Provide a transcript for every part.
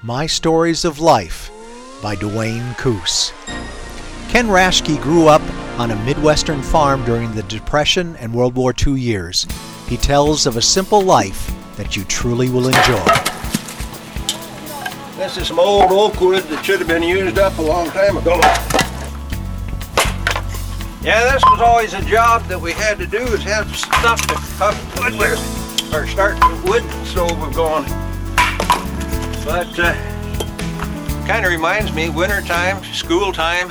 My Stories of Life by Duane Coos. Ken Raschke grew up on a Midwestern farm during the Depression and World War II years. He tells of a simple life that you truly will enjoy. This is some old oak wood that should have been used up a long time ago. Yeah, this was always a job that we had to do, is have stuff to cook wood with, or start the wood stove going. But kind of reminds me, winter time, school time.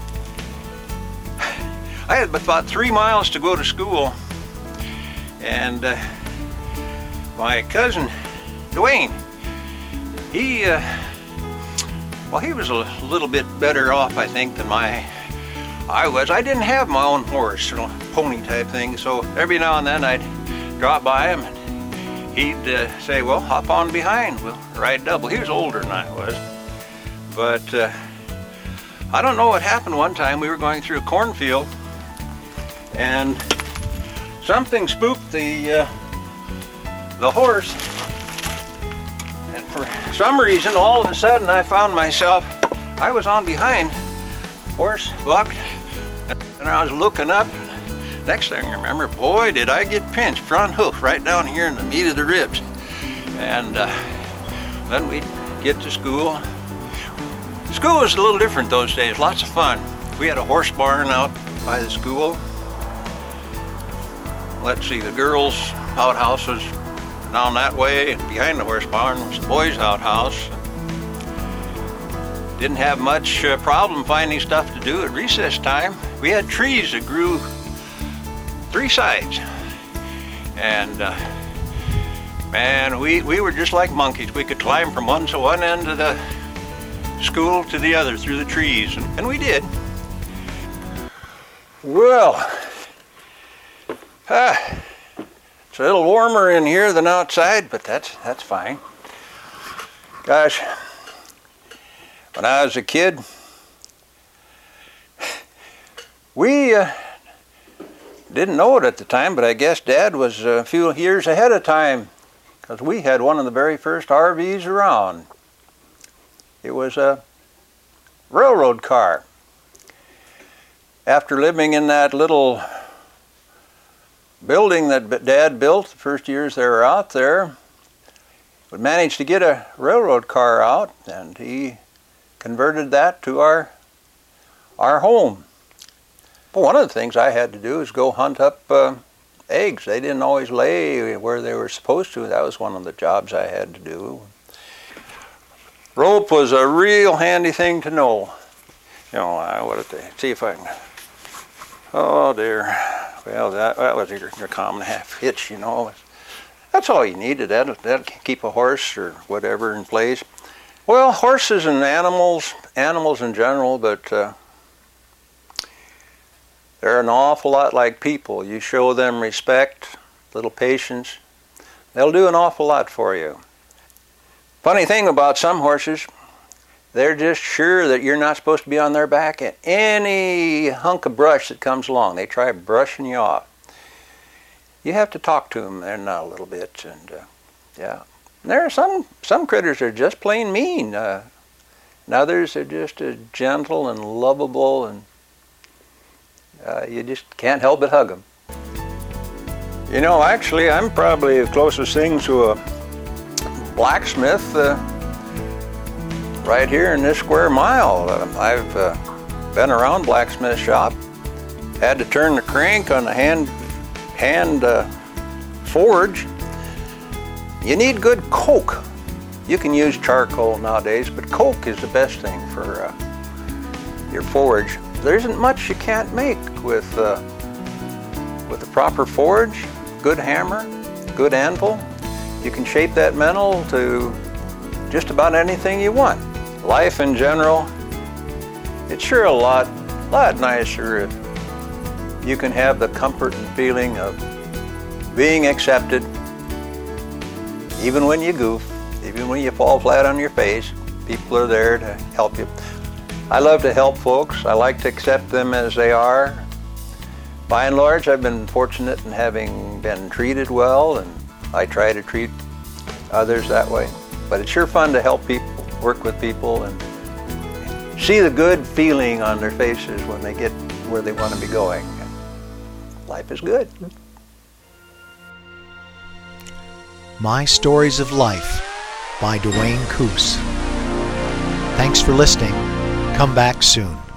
I had about 3 miles to go to school, and my cousin Duane, he was a little bit better off, I think, than I was. I didn't have my own horse, pony type thing, so every now and then I'd drop by him and he'd say, well, hop on behind, we'll ride double. He was older than I was, but I don't know what happened one time. We were going through a cornfield and something spooked the horse, and for some reason, all of a sudden, I found myself, I was on behind, horse bucked, and I was looking up. Next thing I remember, boy, did I get pinched, front hoof, right down here in the meat of the ribs. And then we'd get to school. School was a little different those days, lots of fun. We had a horse barn out by the school. Let's see, the girls' outhouse was down that way, and behind the horse barn was the boys' outhouse. Didn't have much problem finding stuff to do at recess time. We had trees that grew 3 sides, and man, we were just like monkeys. We could climb from one end of the school to the other through the trees, and we did. Well, it's a little warmer in here than outside, but that's fine. Gosh, when I was a kid, we didn't know it at the time, but I guess Dad was a few years ahead of time, because we had one of the very first RVs around. It was a railroad car. After living in that little building that Dad built the first years they were out there, we managed to get a railroad car out, and he converted that to our home. But one of the things I had to do is go hunt up eggs. They didn't always lay where they were supposed to. That was one of the jobs I had to do. Rope was a real handy thing to know. You know, see if I can. Oh dear. Well, that was your common half hitch, you know. That's all you needed. That'll keep a horse or whatever in place. Well, horses and animals in general, but they're an awful lot like people. You show them respect, little patience, they'll do an awful lot for you. Funny thing about some horses, they're just sure that you're not supposed to be on their back at any hunk of brush that comes along. They try brushing you off. You have to talk to them there now a little bit, and yeah. And there are some critters that are just plain mean. And others are just gentle and lovable, and you just can't help but hug them. You know, actually, I'm probably the closest thing to a blacksmith right here in this square mile. I've been around blacksmith shop, had to turn the crank on the hand forge. You need good coke. You can use charcoal nowadays, but coke is the best thing for your forge. There isn't much you can't make with the proper forge, good hammer, good anvil. You can shape that metal to just about anything you want. Life in general, it's sure a lot nicer if you can have the comfort and feeling of being accepted, even when you goof, even when you fall flat on your face. People are there to help you. I love to help folks. I like to accept them as they are. By and large, I've been fortunate in having been treated well, and I try to treat others that way. But it's sure fun to help people. work with people and see the good feeling on their faces when they get where they want to be going. Life is good. My Stories of Life by Duane Coos. Thanks for listening. Come back soon.